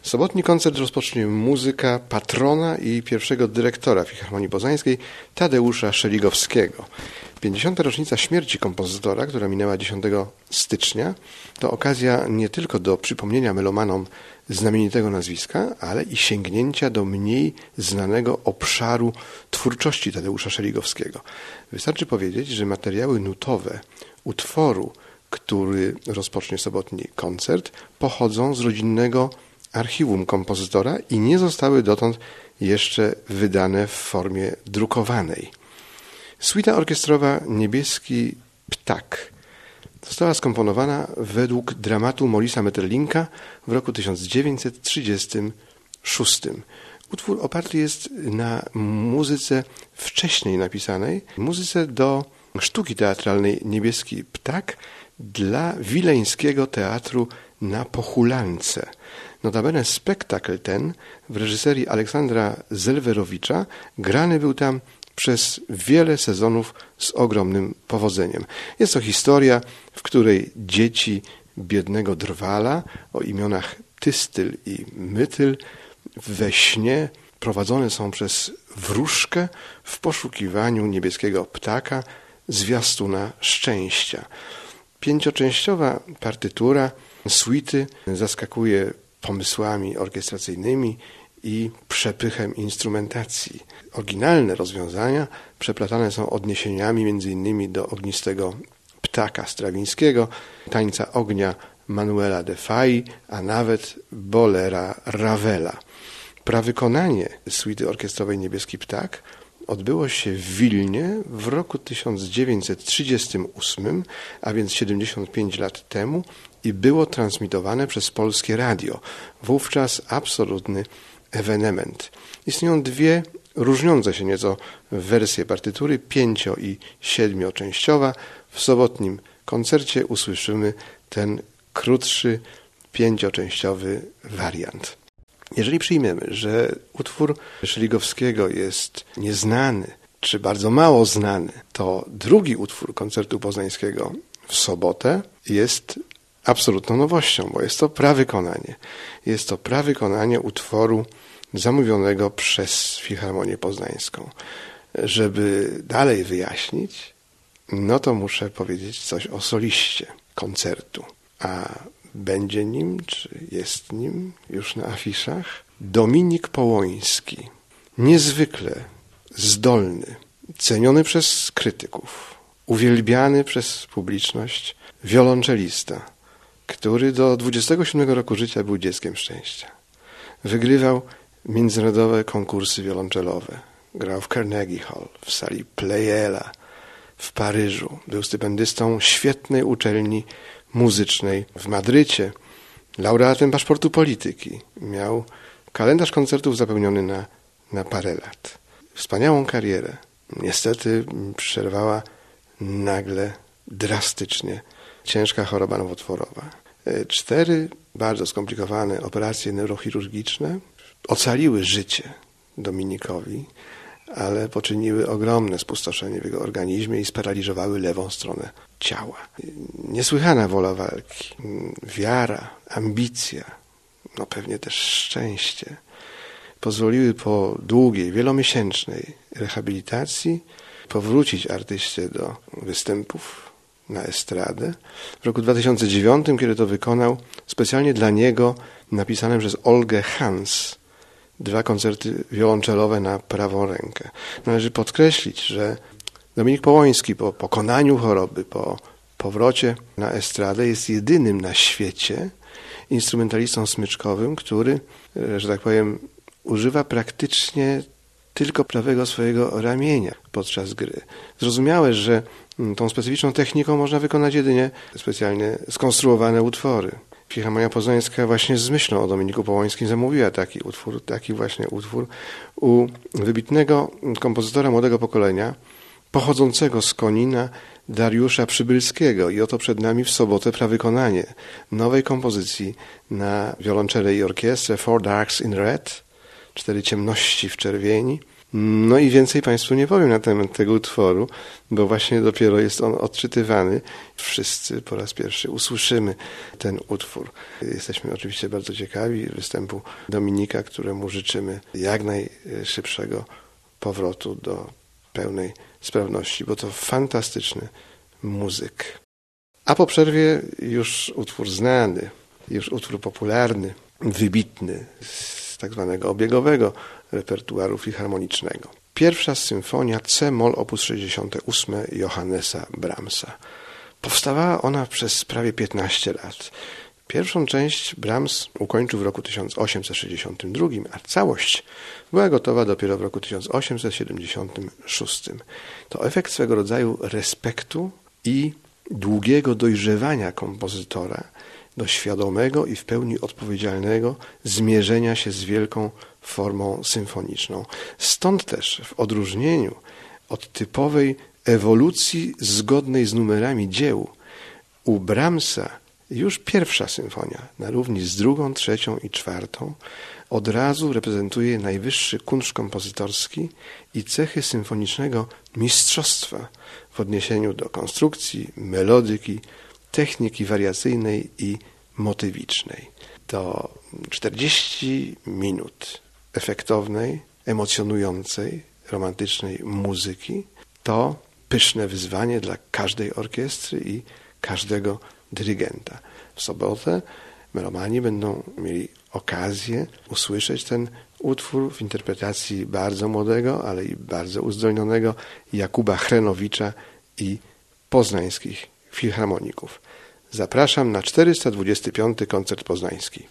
Sobotni koncert rozpocznie muzyka patrona i pierwszego dyrektora Filharmonii Poznańskiej Tadeusza Szeligowskiego. 50. rocznica śmierci kompozytora, która minęła 10 stycznia, to okazja nie tylko do przypomnienia melomanom znamienitego nazwiska, ale i sięgnięcia do mniej znanego obszaru twórczości Tadeusza Szeligowskiego. Wystarczy powiedzieć, że materiały nutowe utworu, który rozpocznie sobotni koncert, pochodzą z rodzinnego archiwum kompozytora i nie zostały dotąd jeszcze wydane w formie drukowanej. Suita orkiestrowa Niebieski Ptak została skomponowana według dramatu Morisa Maeterlinka w roku 1936. Utwór oparty jest na muzyce wcześniej napisanej, muzyce do sztuki teatralnej Niebieski Ptak dla Wileńskiego Teatru na Pochulance. Notabene spektakl ten w reżyserii Aleksandra Zelwerowicza grany był tam przez wiele sezonów z ogromnym powodzeniem. Jest to historia, w której dzieci biednego drwala o imionach Tystyl i Mytyl we śnie prowadzone są przez wróżkę w poszukiwaniu niebieskiego ptaka, zwiastuna szczęścia. 5-częściowa partytura suity zaskakuje pomysłami orkiestracyjnymi i przepychem instrumentacji. Oryginalne rozwiązania przeplatane są odniesieniami m.in. do Ognistego Ptaka Strawińskiego, Tańca ognia Manuela de Fay, a nawet Bolera Ravela. Prawykonanie suity orkiestrowej Niebieski Ptak odbyło się w Wilnie w roku 1938, a więc 75 lat temu, i było transmitowane przez Polskie Radio. Wówczas absolutny ewenement. Istnieją dwie różniące się nieco wersje partytury, 5- i 7-częściowa. W sobotnim koncercie usłyszymy ten krótszy, 5-częściowy wariant. Jeżeli przyjmiemy, że utwór Szeligowskiego jest nieznany, czy bardzo mało znany, to drugi utwór koncertu poznańskiego w sobotę jest absolutną nowością, bo jest to prawykonanie. Jest to prawykonanie utworu zamówionego przez Filharmonię Poznańską. Żeby dalej wyjaśnić, no to muszę powiedzieć coś o soliście koncertu. A będzie nim, czy jest nim już na afiszach, Dominik Połoński. Niezwykle zdolny, ceniony przez krytyków, uwielbiany przez publiczność wiolonczelista, który do 27 roku życia był dzieckiem szczęścia. Wygrywał międzynarodowe konkursy wiolonczelowe. Grał w Carnegie Hall, w sali Pleyela, w Paryżu. Był stypendystą świetnej uczelni muzycznej w Madrycie, laureatem paszportu polityki. Miał kalendarz koncertów zapełniony na parę lat. Wspaniałą karierę. Niestety przerwała nagle, drastycznie ciężka choroba nowotworowa. 4 bardzo skomplikowane operacje neurochirurgiczne ocaliły życie Dominikowi, ale poczyniły ogromne spustoszenie w jego organizmie i sparaliżowały lewą stronę ciała. Niesłychana wola walki, wiara, ambicja, no pewnie też szczęście pozwoliły po długiej, wielomiesięcznej rehabilitacji powrócić artyście do występów na estradę. W roku 2009, kiedy to wykonał, specjalnie dla niego napisane przez Olgę Hans 2 koncerty wiolonczelowe na prawą rękę. Należy podkreślić, że Dominik Połoński po pokonaniu choroby, po powrocie na estradę jest jedynym na świecie instrumentalistą smyczkowym, który, że tak powiem, używa praktycznie tylko prawego swojego ramienia podczas gry. Zrozumiałe, że tą specyficzną techniką można wykonać jedynie specjalnie skonstruowane utwory. Filharmonia Poznańska właśnie z myślą o Dominiku Połońskim zamówiła taki właśnie utwór u wybitnego kompozytora młodego pokolenia, pochodzącego z Konina, Dariusza Przybylskiego. I oto przed nami w sobotę prawykonanie nowej kompozycji na wiolonczelę i orkiestrę Four Darks in Red, 4 ciemności w czerwieni, No i więcej Państwu nie powiem na temat tego utworu, bo właśnie dopiero jest on odczytywany. Wszyscy po raz pierwszy usłyszymy ten utwór. Jesteśmy oczywiście bardzo ciekawi występu Dominika, któremu życzymy jak najszybszego powrotu do pełnej sprawności, bo to fantastyczny muzyk. A po przerwie już utwór znany, już utwór popularny, wybitny z tak zwanego obiegowego repertuaru filharmonicznego. Pierwsza symfonia C-moll op. 68 Johannesa Brahmsa. Powstawała ona przez prawie 15 lat. Pierwszą część Brahms ukończył w roku 1862, a całość była gotowa dopiero w roku 1876. To efekt swego rodzaju respektu i długiego dojrzewania kompozytora do świadomego i w pełni odpowiedzialnego zmierzenia się z wielką formą symfoniczną. Stąd też w odróżnieniu od typowej ewolucji zgodnej z numerami dzieł u Brahmsa już pierwsza symfonia na równi z drugą, trzecią i czwartą od razu reprezentuje najwyższy kunszt kompozytorski i cechy symfonicznego mistrzostwa w odniesieniu do konstrukcji, melodyki, techniki wariacyjnej i motywicznej. To 40 minut efektownej, emocjonującej, romantycznej muzyki to pyszne wyzwanie dla każdej orkiestry i każdego dyrygenta. W sobotę melomani będą mieli okazję usłyszeć ten utwór w interpretacji bardzo młodego, ale i bardzo uzdolnionego Jakuba Chrenowicza i poznańskich filharmoników. Zapraszam na 425. koncert poznański.